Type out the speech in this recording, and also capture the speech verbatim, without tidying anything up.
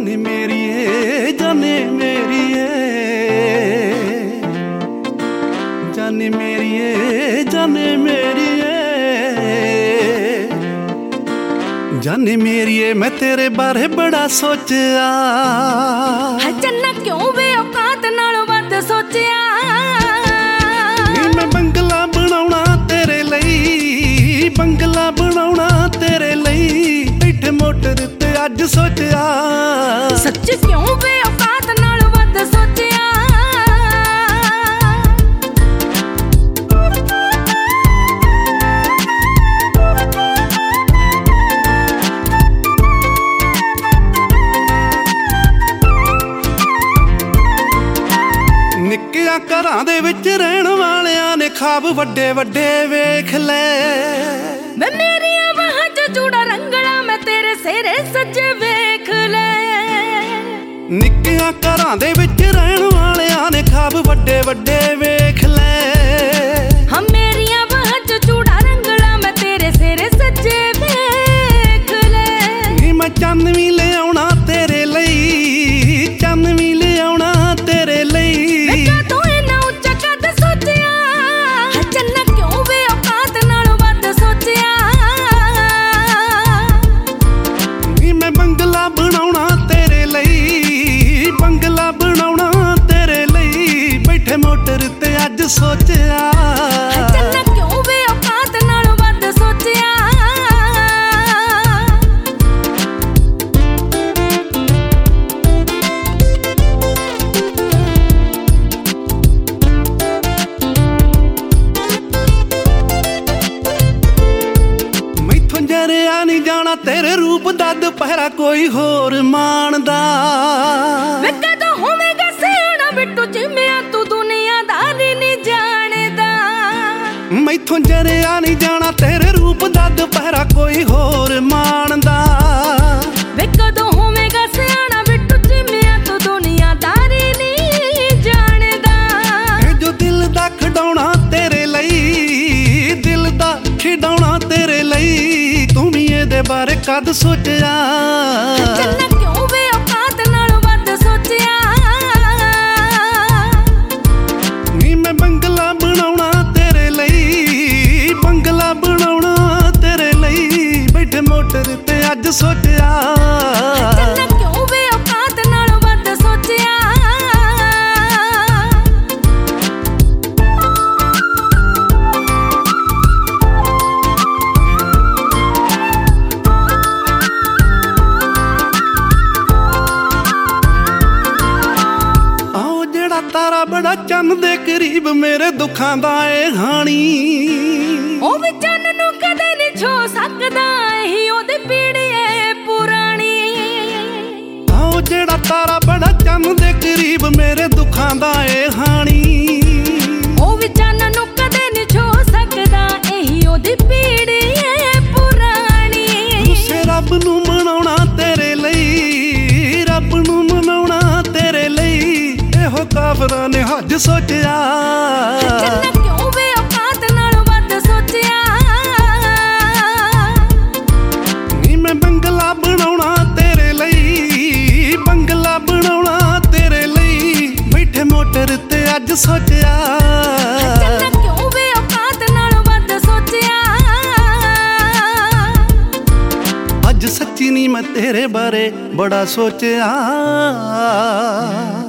जाने मेरिए जाने मेरिए जाने मेरिए जाने मेरिए जाने मेरिए मैं तेरे बारे बड़ा सोचा चन्ना क्यों वे औकात नालों वध सोचिया मैं बंगला बनाउणा तेरे लई बंगला बनाउणा तेरे लई बैठे मोटर ते अज सोचिया सच क्यों वे औकात नालों वध सोचिया ਨਿੱਕਿਆਂ ਘਰਾਂ ਦੇ ਵਿੱਚ ਰਹਿਣ ਵਾਲਿਆਂ ਨੇ ਖਾਬ ਵੱਡੇ ਵੱਡੇ ਵੇਖ ਲੈ ਮੈਂ ਮੇਰੀਆਂ ਬਾਹਾਂ 'ਚ ਚੂੜਾ ਰੰਗਲਾ ਮੈਂ ਤੇਰੇ ਸਿਰੇ ਸੱਜੇ ਵੇਖ ਲੈ ਨਿੱਕਿਆਂ ਘਰਾਂ ਦੇ ਵਿੱਚ ਰਹਿਣ ਵਾਲਿਆਂ ਨੇ ਖਾਬ ਵੱਡੇ ਵੱਡੇ ਵੇਖ ਲੈ ਹਾਂ ਮੇਰੀਆਂ ਬਾਹਾਂ 'ਚ ਚੂੜਾ ਰੰਗਲਾ ਮੈਂ ਤੇਰੇ ਸਿਰੇ ਸੱਜੇ ਵੇਖ ਲੈ ਨੀ ਮੈਂ ਚੰਨ ਵੀ ਲਿਆਉਣਾ ਤੇਰੇ ਲਈ ਚੰਨ ਵੀ ਲਿਆਉਣਾ ਤੇਰੇ ਲਈ मोटर ते अज सोचिया चन्ना क्यों वे औकात नालों वध सोचिया मैथों जरिया नहीं जाना तेरे रूप दा दुपहरा कोई होर मानदा वे कदों होवेगा सियाणा बिट्टू चिम्मिया तू दुनियादारी नहीं जानेदा मैथों जरिया नहीं जाना तेरे रूप दा दुपहरा कोई होर मानदा वे कदों होवेगा सियाणा बिट्टू चिम्मिया तू दुनियादारी नहीं जानेदा जो दिल दा खिडौना तेरे लई दिल दा खिडौना तेरे लई तू भी इहदे बारे कद सोचिया चन्ना क्यों वे औकात नालों वध सोचिया नी मैं बंगला बनाउणा तेरे लई बंगला बनाउणा तेरे लई बैठे मोटर ते अज सोचिया चन्ना क्यों वे औकात नालों वध सोचिया तारा बड़ा चन्न दे करीब मेरे दुखां दा ए हानी ओ वी चन्न नूं कदे नहीं छो सकदा ही ओदी पीड़ी ए पुरानी आओ जेड़ा तारा बड़ा चन्न दे करीब मेरे दुखां दा ए हानी ओ वी चन्न नूं कदे नहीं छो सकदा ही ओदी पीड़ी ए पुरानी उसे रब नूं मनाउणा तेरे लई रब नूं मनाउणा तेरे लई काफरा ने हज सोचिया चन्ना क्यों वे औकात नालों वध सोचिया नी मैं बंगला बनाउणा तेरे लई बंगला बनाउणा तेरे लई बैठे मोटर ते अज सोचिया चन्ना क्यों वे औकात नालों वध सोचिया अज सच्ची नी मैं तेरे बारे बड़ा सोचिया।